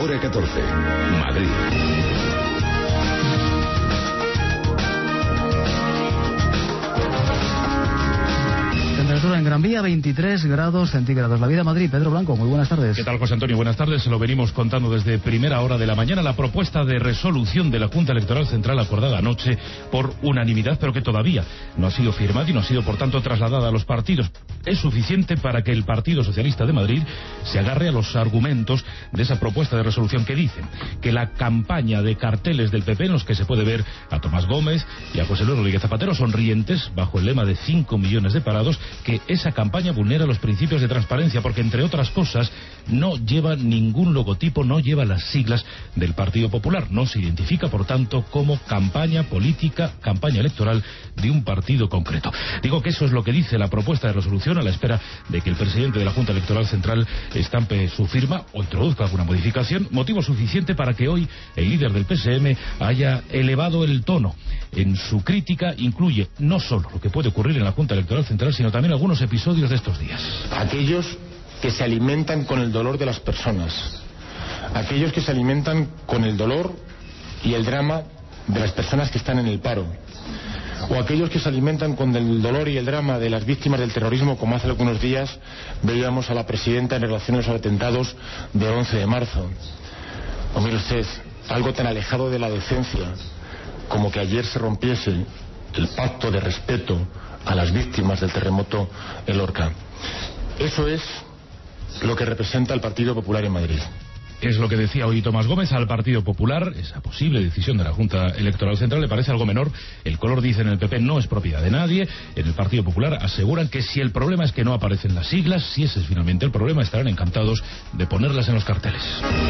hora 14, Madrid. Temperatura en Gran Vía, 23 grados centígrados. La Vida Madrid, Pedro Blanco, muy buenas tardes. ¿Qué tal, José Antonio? Buenas tardes. Se lo venimos contando desde primera hora de la mañana. La propuesta de resolución de la Junta Electoral Central acordada anoche por unanimidad, pero que todavía no ha sido firmada y no ha sido, por tanto, trasladada a los partidos. Es suficiente para que el Partido Socialista de Madrid se agarre a los argumentos de esa propuesta de resolución que dicen que la campaña de carteles del PP, en los que se puede ver a Tomás Gómez y a José Luis Rodríguez Zapatero sonrientes bajo el lema de 5 millones de parados, que esa campaña vulnera los principios de transparencia porque, entre otras cosas, no lleva ningún logotipo, no lleva las siglas del Partido Popular, no se identifica, por tanto, como campaña política, campaña electoral de un partido concreto. Digo que eso es lo que dice la propuesta de resolución, a la espera de que el presidente de la Junta Electoral Central estampe su firma o introduzca alguna modificación, motivo suficiente para que hoy el líder del PSM haya elevado el tono. En su crítica incluye no solo lo que puede ocurrir en la Junta Electoral Central, sino también algunos episodios de estos días. Aquellos que se alimentan con el dolor de las personas, aquellos que se alimentan con el dolor y el drama de las personas que están en el paro, o aquellos que se alimentan con el dolor y el drama de las víctimas del terrorismo, como hace algunos días veíamos a la presidenta en relación a los atentados del 11 de marzo. O mire usted, algo tan alejado de la decencia como que ayer se rompiese el pacto de respeto a las víctimas del terremoto en Lorca. Eso es lo que representa el Partido Popular en Madrid. Es lo que decía hoy Tomás Gómez al Partido Popular. Esa posible decisión de la Junta Electoral Central le parece algo menor. El color, dicen en el PP, no es propiedad de nadie. En el Partido Popular aseguran que si el problema es que no aparecen las siglas, si ese es finalmente el problema, estarán encantados de ponerlas en los carteles.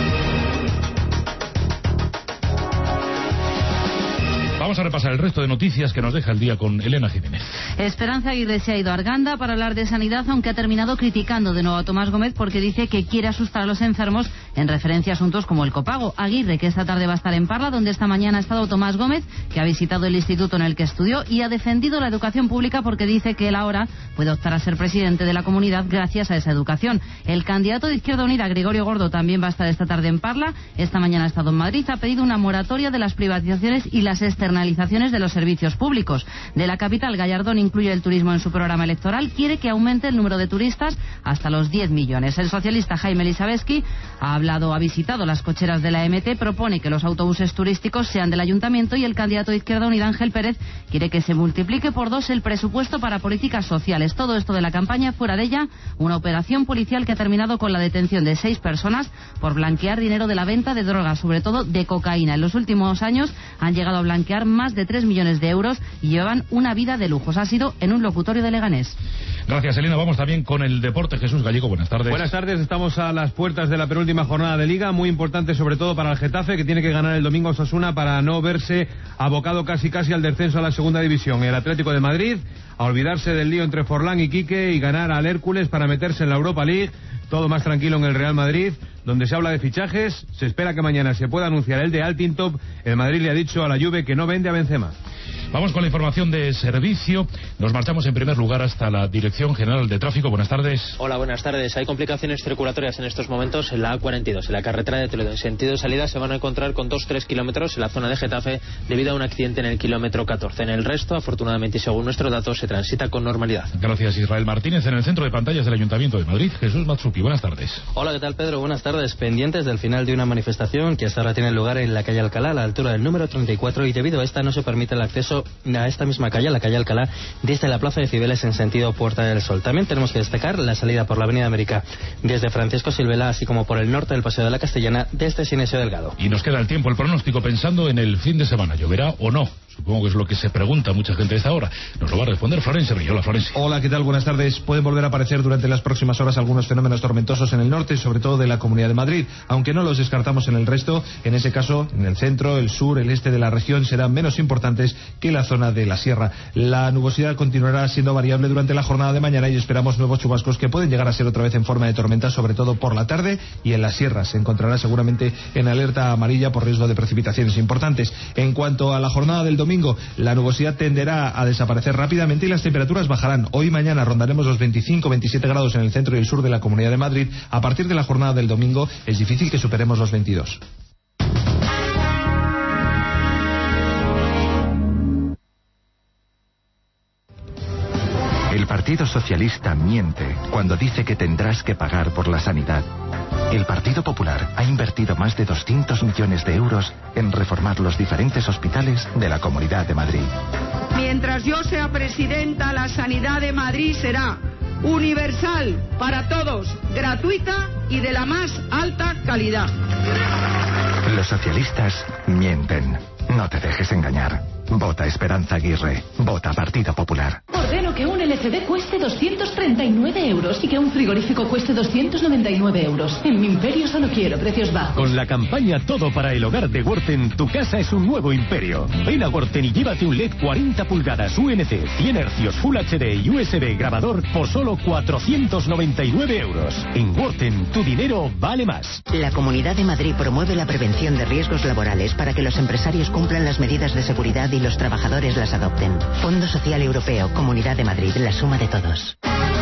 Vamos a repasar el resto de noticias que nos deja el día con Elena Jiménez. Esperanza Aguirre se ha ido a Arganda para hablar de sanidad, aunque ha terminado criticando de nuevo a Tomás Gómez porque dice que quiere asustar a los enfermos en referencia a asuntos como el copago. Aguirre, que esta tarde va a estar en Parla, donde esta mañana ha estado Tomás Gómez, que ha visitado el instituto en el que estudió y ha defendido la educación pública porque dice que él ahora puede optar a ser presidente de la comunidad gracias a esa educación. El candidato de Izquierda Unida, Gregorio Gordo, también va a estar esta tarde en Parla. Esta mañana ha estado en Madrid, ha pedido una moratoria de las privatizaciones y las externalizaciones de los servicios públicos. De la capital, Gallardón incluye el turismo en su programa electoral, quiere que aumente el número de turistas hasta los 10 millones. El socialista Jaime Elisabetsky ha visitado las cocheras de la MT, propone que los autobuses turísticos sean del ayuntamiento y el candidato de Izquierda Unida, Ángel Pérez, quiere que se multiplique por 2 el presupuesto para políticas sociales. Todo esto de la campaña, fuera de ella, una operación policial que ha terminado con la detención de 6 personas por blanquear dinero de la venta de drogas, sobre todo de cocaína. En los últimos años han llegado a blanquear más de 3 millones de euros y llevan una vida de lujos. Ha sido en un locutorio de Leganés. Gracias, Elena. Vamos también con el deporte. Jesús Gallego, buenas tardes. Buenas tardes. Estamos a las puertas de la penúltima jornada de Liga, muy importante sobre todo para el Getafe, que tiene que ganar el domingo a Osasuna para no verse abocado casi al descenso a la segunda división. El Atlético de Madrid a olvidarse del lío entre Forlán y Quique y ganar al Hércules para meterse en la Europa League. Todo más tranquilo en el Real Madrid, donde se habla de fichajes. Se espera que mañana se pueda anunciar el de Altintop. El Madrid le ha dicho a la Juve que no vende a Benzema. Vamos con la información de servicio. Nos marchamos en primer lugar hasta la Dirección General de Tráfico. Buenas tardes. Hola, buenas tardes. Hay complicaciones circulatorias en estos momentos en la A42. En la carretera de Toledo, en sentido de salida, se van a encontrar con 2-3 kilómetros en la zona de Getafe debido a un accidente en el kilómetro 14. En el resto, afortunadamente y según nuestros datos, se transita con normalidad. Gracias, Israel Martínez. En el centro de pantallas del Ayuntamiento de Madrid, Jesús Matsuki. Buenas tardes. Hola, ¿qué tal, Pedro? Buenas tardes. Pendientes del final de una manifestación que hasta ahora tiene lugar en la calle Alcalá, a la altura del número 34, y debido a esta no se permite el acceso a esta misma calle, la calle Alcalá, desde la Plaza de Cibeles en sentido Puerta del Sol. También tenemos que destacar la salida por la Avenida América desde Francisco Silvela, así como por el norte del Paseo de la Castellana desde Sinesio Delgado. Y nos queda el tiempo, el pronóstico, pensando en el fin de semana. ¿Lloverá o no? Supongo que es lo que se pregunta mucha gente a esta hora. Nos lo va a responder Florencio Río. Hola, Florencio. Hola, ¿qué tal? Buenas tardes. Pueden volver a aparecer durante las próximas horas algunos fenómenos tormentosos en el norte, sobre todo de la Comunidad de Madrid, aunque no los descartamos en el resto. En ese caso, en el centro, el sur, el este de la región serán menos importantes que la zona de la sierra. La nubosidad continuará siendo variable durante la jornada de mañana y esperamos nuevos chubascos que pueden llegar a ser otra vez en forma de tormenta, sobre todo por la tarde, y en la sierra se encontrará seguramente en alerta amarilla por riesgo de precipitaciones importantes. En cuanto a la jornada del domingo. La nubosidad tenderá a desaparecer rápidamente y las temperaturas bajarán. Hoy y mañana rondaremos los 25-27 grados en el centro y el sur de la Comunidad de Madrid. A partir de la jornada del domingo es difícil que superemos los 22. El Partido Socialista miente cuando dice que tendrás que pagar por la sanidad. El Partido Popular ha invertido más de 200 millones de euros en reformar los diferentes hospitales de la Comunidad de Madrid. Mientras yo sea presidenta, la sanidad de Madrid será universal para todos, gratuita y de la más alta calidad. Los socialistas mienten. No te dejes engañar. Vota Esperanza Aguirre. Vota Partido Popular. Ordeno que un LCD cueste 239 euros y que un frigorífico cueste 299 euros. En mi imperio solo quiero precios bajos. Con la campaña Todo para el Hogar de Worten, tu casa es un nuevo imperio. Ven a Worten y llévate un LED 40 pulgadas UNC, 100 hercios Full HD y USB grabador por solo 499 euros. En Worten, tu dinero vale más. La Comunidad de Madrid promueve la prevención de riesgos laborales para que los empresarios cumplan las medidas de seguridad y los trabajadores las adopten. Fondo Social Europeo, Comunidad de Madrid, la suma de todos.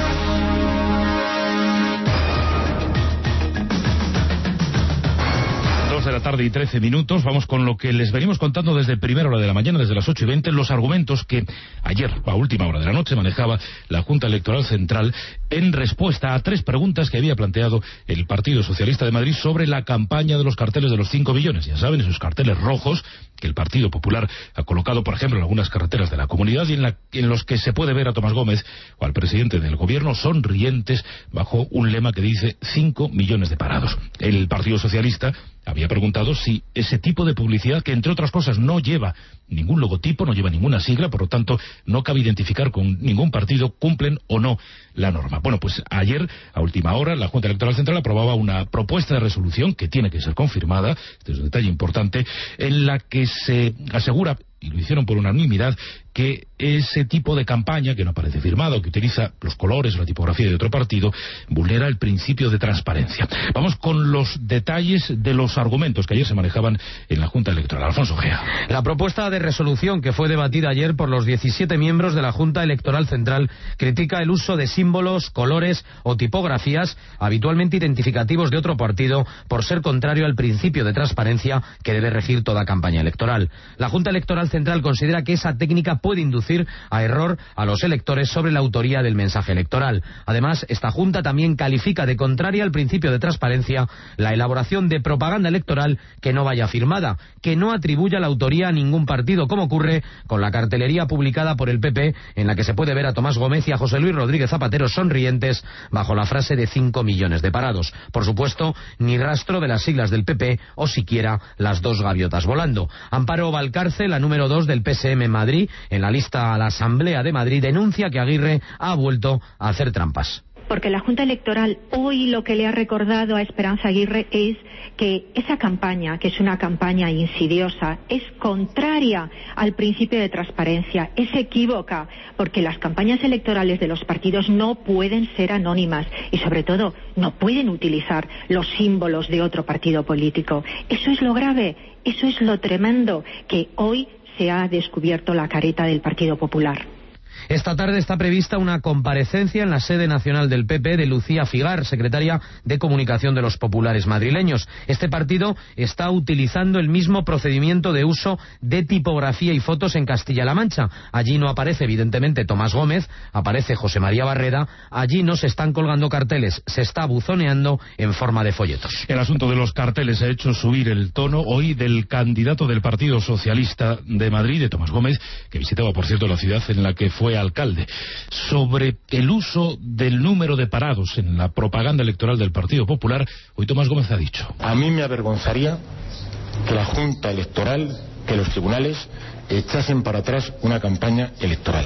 2 de la tarde y 13 minutos. Vamos con lo que les venimos contando desde primera hora de la mañana, desde las 8:20, los argumentos que ayer, a última hora de la noche, manejaba la Junta Electoral Central en respuesta a 3 preguntas que había planteado el Partido Socialista de Madrid sobre la campaña de los carteles de los 5 millones. Ya saben, esos carteles rojos que el Partido Popular ha colocado, por ejemplo, en algunas carreteras de la comunidad y en los que se puede ver a Tomás Gómez o al presidente del gobierno sonrientes bajo un lema que dice 5 millones de parados. El Partido Socialista había preguntado si ese tipo de publicidad, que entre otras cosas no lleva ningún logotipo, no lleva ninguna sigla, por lo tanto no cabe identificar con ningún partido, cumplen o no la norma. Bueno, pues ayer, a última hora, la Junta Electoral Central aprobaba una propuesta de resolución que tiene que ser confirmada, este es un detalle importante, en la que se asegura, y lo hicieron por unanimidad, que ese tipo de campaña, que no aparece firmado, que utiliza los colores o la tipografía de otro partido, vulnera el principio de transparencia. Vamos con los detalles de los argumentos que ayer se manejaban en la Junta Electoral. Alfonso Gea. La propuesta de resolución que fue debatida ayer por los 17 miembros de la Junta Electoral Central critica el uso de símbolos, colores o tipografías habitualmente identificativos de otro partido por ser contrario al principio de transparencia que debe regir toda campaña electoral. La Junta Electoral Central considera que esa técnica puede inducir a error a los electores sobre la autoría del mensaje electoral. Además, esta Junta también califica de contraria al principio de transparencia la elaboración de propaganda electoral que no vaya firmada, que no atribuya la autoría a ningún partido, como ocurre con la cartelería publicada por el PP, en la que se puede ver a Tomás Gómez y a José Luis Rodríguez Zapatero sonrientes bajo la frase de 5 millones de parados. Por supuesto, ni rastro de las siglas del PP o siquiera las 2 gaviotas volando. Amparo Valcarce, la número 2 del PSM en Madrid, en la lista a la Asamblea de Madrid, denuncia que Aguirre ha vuelto a hacer trampas. Porque la Junta Electoral hoy lo que le ha recordado a Esperanza Aguirre es que esa campaña, que es una campaña insidiosa, es contraria al principio de transparencia, es equívoca, porque las campañas electorales de los partidos no pueden ser anónimas y sobre todo no pueden utilizar los símbolos de otro partido político. Eso es lo grave, eso es lo tremendo, que hoy se ha descubierto la careta del Partido Popular. Esta tarde está prevista una comparecencia en la sede nacional del PP de Lucía Figar, secretaria de Comunicación de los Populares madrileños. Este partido está utilizando el mismo procedimiento de uso de tipografía y fotos en Castilla-La Mancha. Allí no aparece evidentemente Tomás Gómez, aparece José María Barreda. Allí no se están colgando carteles, se está buzoneando en forma de folletos. El asunto de los carteles ha hecho subir el tono hoy del candidato del Partido Socialista de Madrid, de Tomás Gómez, que visitaba, por cierto, la ciudad en la que fue alcalde, sobre el uso del número de parados en la propaganda electoral del Partido Popular. Hoy Tomás Gómez ha dicho: a mí me avergonzaría que la Junta Electoral, que los tribunales echasen para atrás una campaña electoral.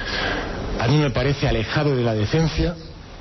A mí me parece alejado de la decencia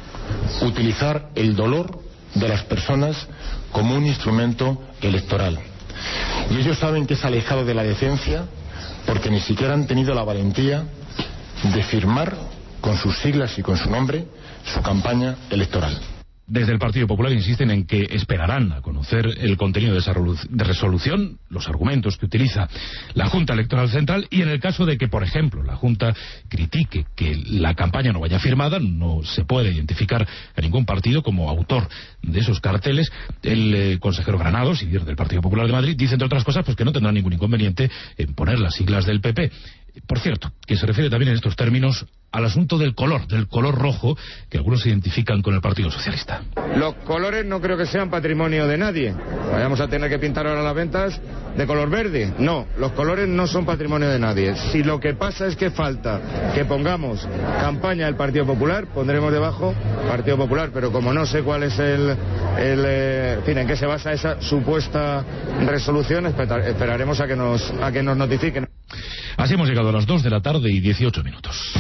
utilizar el dolor de las personas como un instrumento electoral. Y ellos saben que es alejado de la decencia porque ni siquiera han tenido la valentía de firmar con sus siglas y con su nombre su campaña electoral. Desde el Partido Popular insisten en que esperarán a conocer el contenido de esa resolución, los argumentos que utiliza la Junta Electoral Central, y en el caso de que, por ejemplo, la Junta critique que la campaña no vaya firmada, no se puede identificar a ningún partido como autor de esos carteles. El consejero Granados, líder del Partido Popular de Madrid, dice, entre otras cosas, pues que no tendrá ningún inconveniente en poner las siglas del PP. Por cierto, que se refiere también en estos términos al asunto del color rojo, que algunos identifican con el Partido Socialista. Los colores no creo que sean patrimonio de nadie. Vayamos a tener que pintar ahora las ventas de color verde. No, los colores no son patrimonio de nadie. Si lo que pasa es que falta que pongamos campaña del Partido Popular, pondremos debajo Partido Popular, pero como no sé cuál es en qué se basa esa supuesta resolución, esperaremos a que nos notifiquen. Así hemos llegado a las 2 de la tarde y 18 minutos.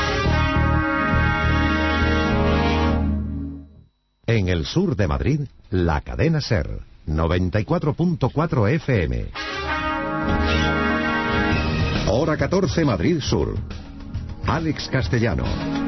En el sur de Madrid, la cadena SER, 94.4 FM. Hora 14, Madrid Sur. Alex Castellano.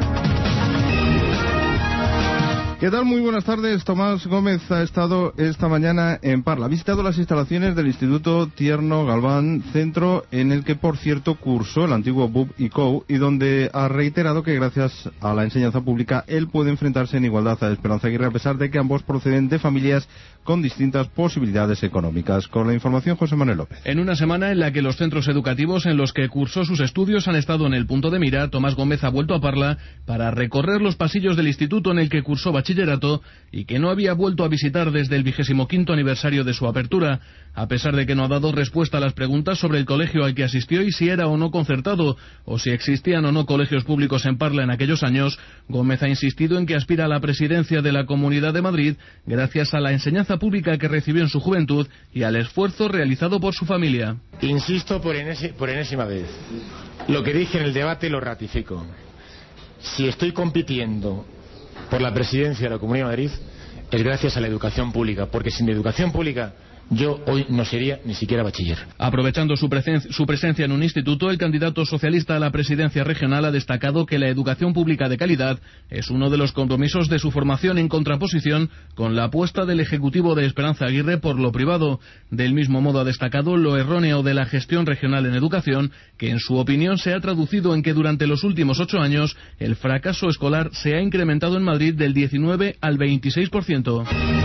¿Qué tal? Muy buenas tardes. Tomás Gómez ha estado esta mañana en Parla. Ha visitado las instalaciones del Instituto Tierno Galván, centro en el que, por cierto, cursó el antiguo BUP y COU, y donde ha reiterado que gracias a la enseñanza pública él puede enfrentarse en igualdad a Esperanza Aguirre, a pesar de que ambos proceden de familias con distintas posibilidades económicas. Con la información, José Manuel López. En una semana en la que los centros educativos en los que cursó sus estudios han estado en el punto de mira, Tomás Gómez ha vuelto a Parla para recorrer los pasillos del instituto en el que cursó bachillerato y que no había vuelto a visitar desde el 25º aniversario de su apertura, a pesar de que no ha dado respuesta a las preguntas sobre el colegio al que asistió y si era o no concertado, o si existían o no colegios públicos en Parla en aquellos años. Gómez ha insistido en que aspira a la presidencia de la Comunidad de Madrid gracias a la enseñanza pública que recibió en su juventud y al esfuerzo realizado por su familia. Insisto por enésima vez, lo que dije en el debate lo ratifico. Si estoy compitiendo por la presidencia de la Comunidad de Madrid es gracias a la educación pública, porque sin educación pública yo hoy no sería ni siquiera bachiller. Aprovechando su presencia en un instituto, el candidato socialista a la presidencia regional ha destacado que la educación pública de calidad es uno de los compromisos de su formación, en contraposición con la apuesta del Ejecutivo de Esperanza Aguirre por lo privado. Del mismo modo ha destacado lo erróneo de la gestión regional en educación, que en su opinión se ha traducido en que durante los últimos 8 años el fracaso escolar se ha incrementado en Madrid del 19 al 26%.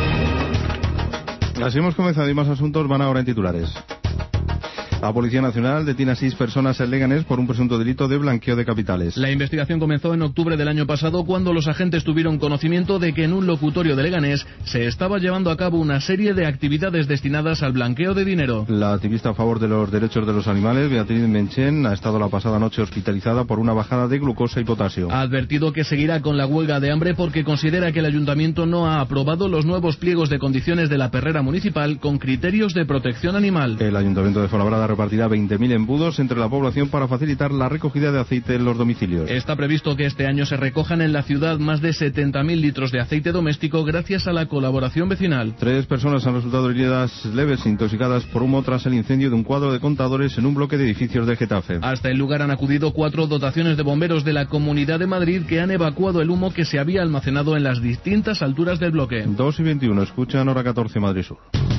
Así hemos comenzado y más asuntos van ahora en titulares. La Policía Nacional detiene a 6 personas en Leganés por un presunto delito de blanqueo de capitales. La investigación comenzó en octubre del año pasado, cuando los agentes tuvieron conocimiento de que en un locutorio de Leganés se estaba llevando a cabo una serie de actividades destinadas al blanqueo de dinero. La activista a favor de los derechos de los animales, Beatriz Menchen, ha estado la pasada noche hospitalizada por una bajada de glucosa y potasio. Ha advertido que seguirá con la huelga de hambre porque considera que el ayuntamiento no ha aprobado los nuevos pliegos de condiciones de la perrera municipal con criterios de protección animal. El ayuntamiento de Fuenlabrada repartirá 20.000 embudos entre la población para facilitar la recogida de aceite en los domicilios. Está previsto que este año se recojan en la ciudad más de 70.000 litros de aceite doméstico gracias a la colaboración vecinal. 3 personas han resultado heridas leves intoxicadas por humo tras el incendio de un cuadro de contadores en un bloque de edificios de Getafe. Hasta el lugar han acudido 4 dotaciones de bomberos de la Comunidad de Madrid que han evacuado el humo que se había almacenado en las distintas alturas del bloque. 2:21, escuchan Hora 14, Madrid Sur.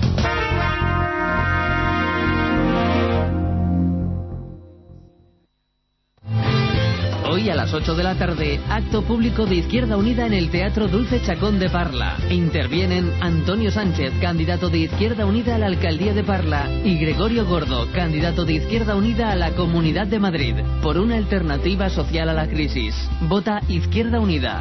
Hoy a las 8 de la tarde, acto público de Izquierda Unida en el Teatro Dulce Chacón de Parla. Intervienen Antonio Sánchez, candidato de Izquierda Unida a la Alcaldía de Parla, y Gregorio Gordo, candidato de Izquierda Unida a la Comunidad de Madrid, por una alternativa social a la crisis. Vota Izquierda Unida.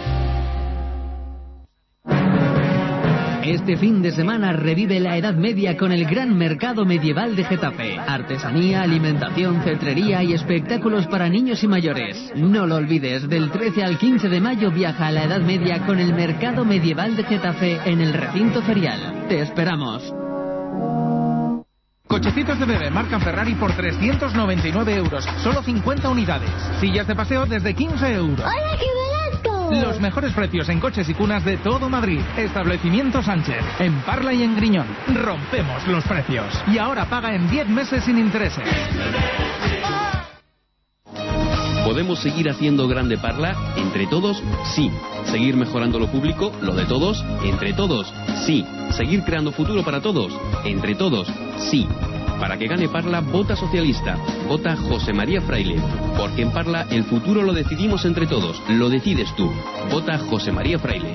Este fin de semana revive la Edad Media con el Gran Mercado Medieval de Getafe. Artesanía, alimentación, cetrería y espectáculos para niños y mayores. No lo olvides, del 13 al 15 de mayo viaja a la Edad Media con el Mercado Medieval de Getafe en el recinto ferial. ¡Te esperamos! Cochecitos de bebé marca Ferrari por 399 euros, solo 50 unidades. Sillas de paseo desde 15 euros. ¡Hola, qué barato! Los mejores precios en coches y cunas de todo Madrid. Establecimiento Sánchez, en Parla y en Griñón. Rompemos los precios. Y ahora paga en 10 meses sin intereses. ¿Podemos seguir haciendo grande Parla? ¿Entre todos? Sí. ¿Seguir mejorando lo público? ¿Lo de todos? ¿Entre todos? Sí. ¿Seguir creando futuro para todos? ¿Entre todos? Sí. Para que gane Parla, vota socialista. Vota José María Fraile. Porque en Parla el futuro lo decidimos entre todos. Lo decides tú. Vota José María Fraile.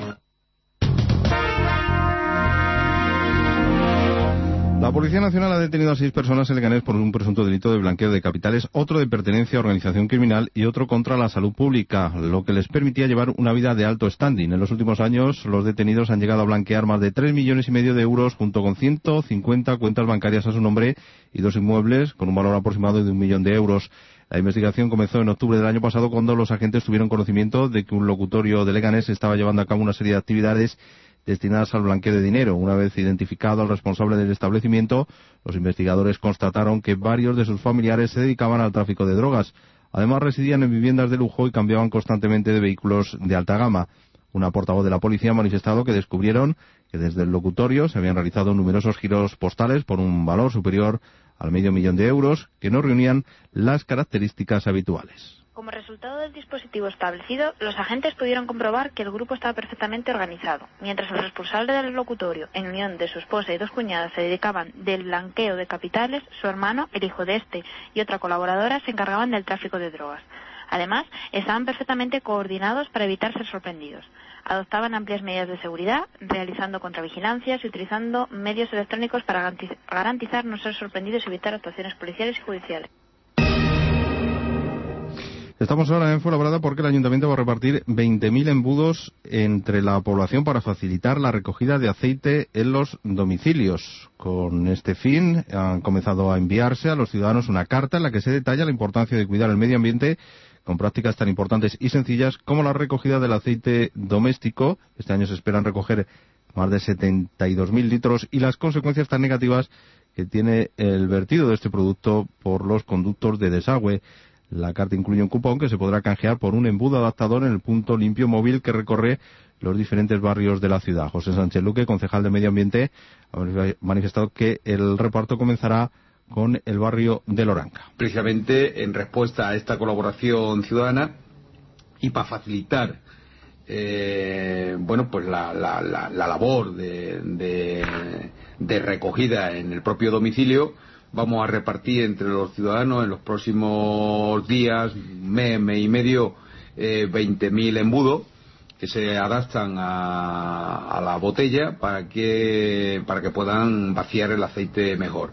La Policía Nacional ha detenido a 6 personas en Leganés por un presunto delito de blanqueo de capitales, otro de pertenencia a organización criminal y otro contra la salud pública, lo que les permitía llevar una vida de alto standing. En los últimos años, los detenidos han llegado a blanquear más de 3,5 millones de euros, junto con 150 cuentas bancarias a su nombre y 2 inmuebles con un valor aproximado de 1 millón de euros. La investigación comenzó en octubre del año pasado, cuando los agentes tuvieron conocimiento de que un locutorio de Leganés estaba llevando a cabo una serie de actividades destinadas al blanqueo de dinero. Una vez identificado al responsable del establecimiento, los investigadores constataron que varios de sus familiares se dedicaban al tráfico de drogas. Además, residían en viviendas de lujo y cambiaban constantemente de vehículos de alta gama. Una portavoz de la policía ha manifestado que descubrieron que desde el locutorio se habían realizado numerosos giros postales por un valor superior al medio millón de euros que no reunían las características habituales. Como resultado del dispositivo establecido, los agentes pudieron comprobar que el grupo estaba perfectamente organizado. Mientras el responsable del locutorio, en unión de su esposa y 2 cuñadas, se dedicaban del blanqueo de capitales, su hermano, el hijo de este y otra colaboradora se encargaban del tráfico de drogas. Además, estaban perfectamente coordinados para evitar ser sorprendidos. Adoptaban amplias medidas de seguridad, realizando contravigilancias y utilizando medios electrónicos para garantizar no ser sorprendidos y evitar actuaciones policiales y judiciales. Estamos ahora en Fuenlabrada porque el Ayuntamiento va a repartir 20.000 embudos entre la población para facilitar la recogida de aceite en los domicilios. Con este fin han comenzado a enviarse a los ciudadanos una carta en la que se detalla la importancia de cuidar el medio ambiente con prácticas tan importantes y sencillas como la recogida del aceite doméstico. Este año se esperan recoger más de 72.000 litros y las consecuencias tan negativas que tiene el vertido de este producto por los conductos de desagüe. La carta incluye un cupón que se podrá canjear por un embudo adaptador en el punto limpio móvil que recorre los diferentes barrios de la ciudad. José Sánchez Luque, concejal de Medio Ambiente, ha manifestado que el reparto comenzará con el barrio de Loranca. Precisamente en respuesta a esta colaboración ciudadana y para facilitar pues la labor de recogida en el propio domicilio, vamos a repartir entre los ciudadanos en los próximos días, mes y medio, 20.000 embudos que se adaptan a la botella para que puedan vaciar el aceite mejor.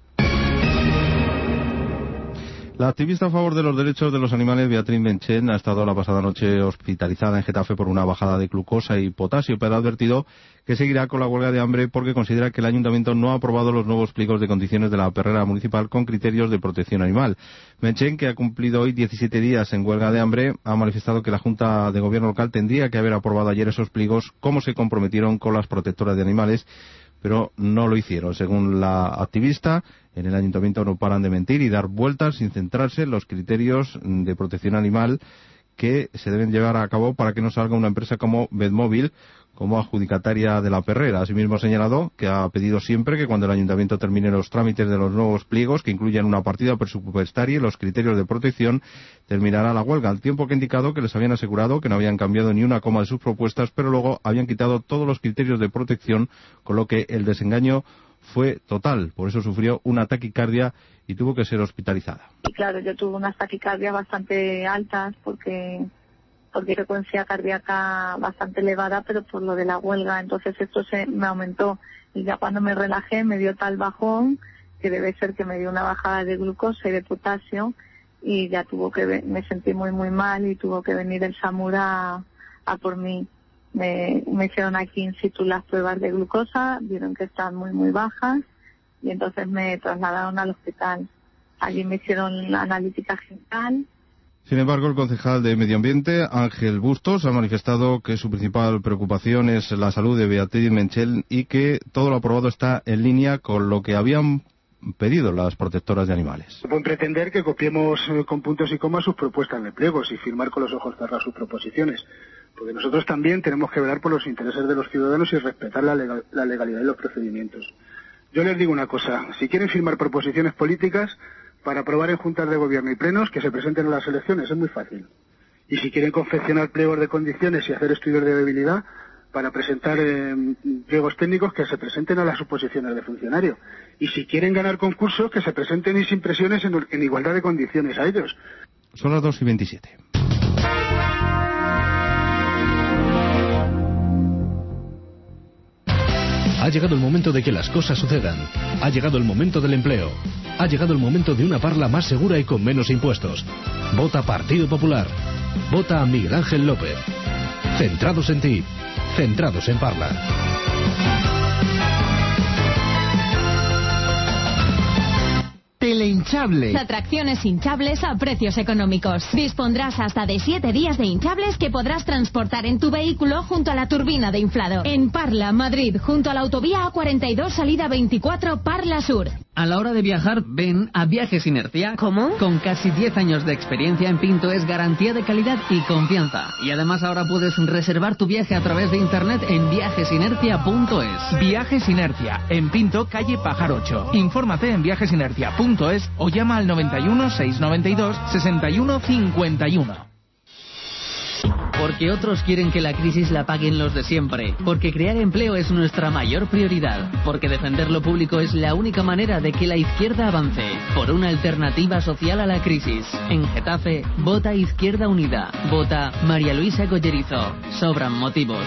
La activista a favor de los derechos de los animales, Beatriz Menchen, ha estado la pasada noche hospitalizada en Getafe por una bajada de glucosa y potasio, pero ha advertido que seguirá con la huelga de hambre porque considera que el Ayuntamiento no ha aprobado los nuevos pliegos de condiciones de la perrera municipal con criterios de protección animal. Menchen, que ha cumplido hoy 17 días en huelga de hambre, ha manifestado que la Junta de Gobierno local tendría que haber aprobado ayer esos pliegos como se comprometieron con las protectoras de animales, pero no lo hicieron. Según la activista, en el Ayuntamiento no paran de mentir y dar vueltas sin centrarse en los criterios de protección animal que se deben llevar a cabo para que no salga una empresa como Vetmóvil como adjudicataria de la perrera. Asimismo ha señalado que ha pedido siempre que cuando el Ayuntamiento termine los trámites de los nuevos pliegos, que incluyan una partida presupuestaria y los criterios de protección, terminará la huelga, al tiempo que ha indicado que les habían asegurado que no habían cambiado ni una coma de sus propuestas, pero luego habían quitado todos los criterios de protección, con lo que el desengaño fue total. Por eso sufrió una taquicardia y tuvo que ser hospitalizada. Y claro, yo tuve unas taquicardias bastante altas porque frecuencia cardíaca bastante elevada, pero por lo de la huelga, entonces esto se me aumentó y ya cuando me relajé me dio tal bajón que debe ser que me dio una bajada de glucosa y de potasio y ya me sentí muy mal y tuvo que venir el SAMUR a por mí. Me hicieron aquí in situ las pruebas de glucosa, vieron que estaban muy bajas y entonces me trasladaron al hospital. Allí me hicieron la analítica general. Sin embargo, el concejal de Medio Ambiente, Ángel Bustos, ha manifestado que su principal preocupación es la salud de Beatriz Menchen y que todo lo aprobado está en línea con lo que habían pedido las protectoras de animales. Pueden pretender que copiemos con puntos y comas sus propuestas de pliegos y firmar con los ojos cerrados sus proposiciones, porque nosotros también tenemos que velar por los intereses de los ciudadanos y respetar la legalidad de los procedimientos. Yo les digo una cosa, si quieren firmar proposiciones políticas, para aprobar en juntas de gobierno y plenos que se presenten a las elecciones, es muy fácil. Y si quieren confeccionar pliegos de condiciones y hacer estudios de debilidad para presentar pliegos técnicos, que se presenten a las oposiciones de funcionario. Y si quieren ganar concursos, que se presenten y sin presiones en igualdad de condiciones a ellos. Son las 2:27. Ha llegado el momento de que las cosas sucedan. Ha llegado el momento del empleo. Ha llegado el momento de una Parla más segura y con menos impuestos. Vota Partido Popular. Vota a Miguel Ángel López. Centrados en ti. Centrados en Parla. Telehinchables. Atracciones hinchables a precios económicos. Dispondrás hasta de 7 días de hinchables que podrás transportar en tu vehículo junto a la turbina de inflado. En Parla, Madrid, junto a la autovía A42, salida 24, Parla Sur. A la hora de viajar, ven a Viajes Inercia. ¿Cómo? Con casi 10 años de experiencia en Pinto es garantía de calidad y confianza. Y además ahora puedes reservar tu viaje a través de internet en viajesinercia.es. Viajes Inercia, en Pinto, calle Pajar 8. Infórmate en viajesinercia.es o llama al 91 692 61 51. Porque otros quieren que la crisis la paguen los de siempre. Porque crear empleo es nuestra mayor prioridad. Porque defender lo público es la única manera de que la izquierda avance. Por una alternativa social a la crisis. En Getafe, vota Izquierda Unida. Vota María Luisa Collerizo. Sobran motivos.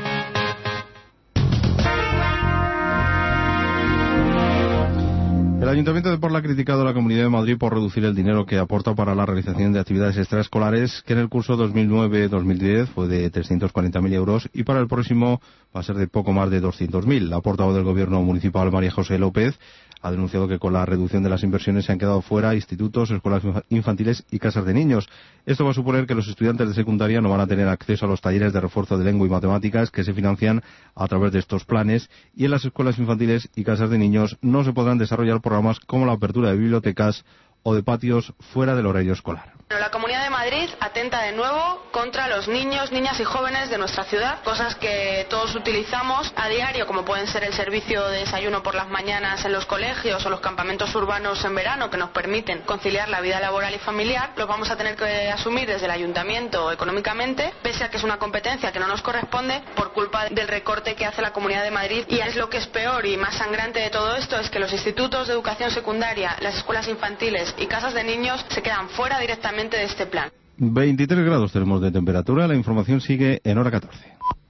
El Ayuntamiento de Parla ha criticado a la Comunidad de Madrid por reducir el dinero que aporta para la realización de actividades extraescolares, que en el curso 2009-2010 fue de 340.000 euros y para el próximo va a ser de poco más de 200.000. La portavoz del Gobierno municipal, María José López, ha denunciado que con la reducción de las inversiones se han quedado fuera institutos, escuelas infantiles y casas de niños. Esto va a suponer que los estudiantes de secundaria no van a tener acceso a los talleres de refuerzo de lengua y matemáticas que se financian a través de estos planes, y en las escuelas infantiles y casas de niños no se podrán desarrollar programas como la apertura de bibliotecas o de patios fuera del horario escolar. La Comunidad de Madrid atenta de nuevo contra los niños, niñas y jóvenes de nuestra ciudad, cosas que todos utilizamos a diario, como pueden ser el servicio de desayuno por las mañanas en los colegios o los campamentos urbanos en verano, que nos permiten conciliar la vida laboral y familiar. Los vamos a tener que asumir desde el ayuntamiento económicamente, pese a que es una competencia que no nos corresponde por culpa del recorte que hace la Comunidad de Madrid. Y es lo que es peor y más sangrante de todo esto, es que los institutos de educación secundaria, las escuelas infantiles y casas de niños se quedan fuera directamente de este plan. 23 grados tenemos de temperatura. La información sigue en hora 14.